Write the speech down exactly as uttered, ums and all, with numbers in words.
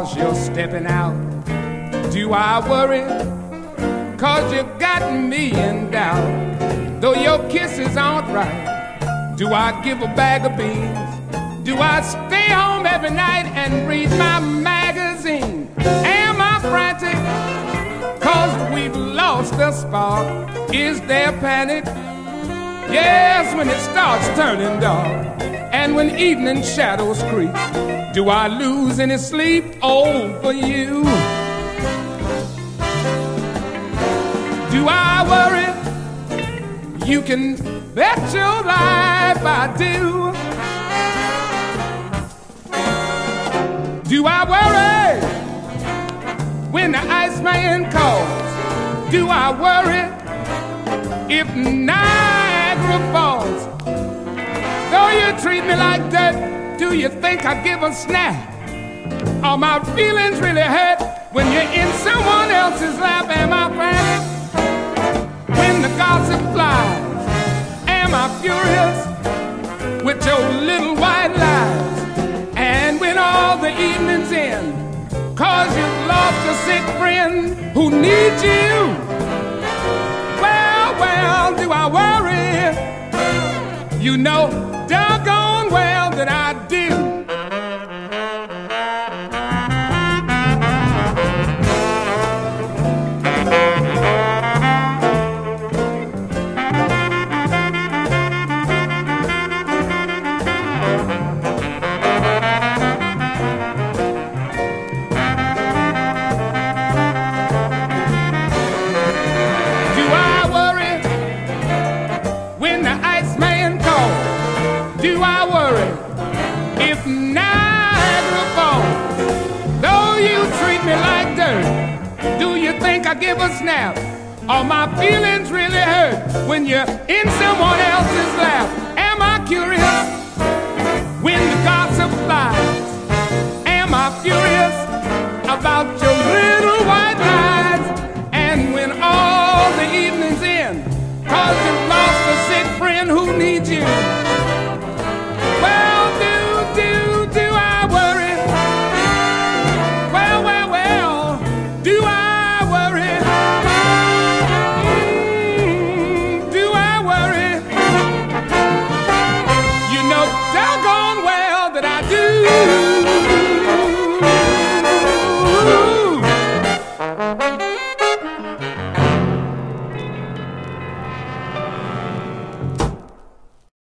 'cause you're stepping out? Do I worry 'cause you got me in doubt? Though your kisses aren't right, do I give a bag of beans? Do I stay home every night and read my magazine? Am I frantic 'cause we've lost the spark? Is there panic? Yes, when it starts turning dark, and when evening shadows creep, do I lose any sleep over you? Do I worry? You can bet your life I do. Do I worry when the Iceman calls? Do I worry if Niagara falls? Though you treat me like dirt, do you think I give a snap? Are my feelings really hurt when you're in someone else's lap? Am I frantic when the gossip flies? Am I furious with your little white lies? And when all the evening's in, 'cause you've lost a sick friend who needs you, well, well, do I worry? You know doggone well that I do. Do I worry if Niagara falls? Though you treat me like dirt, do you think I give a snap? Are my feelings really hurt when you're in someone else's lap? Am I curious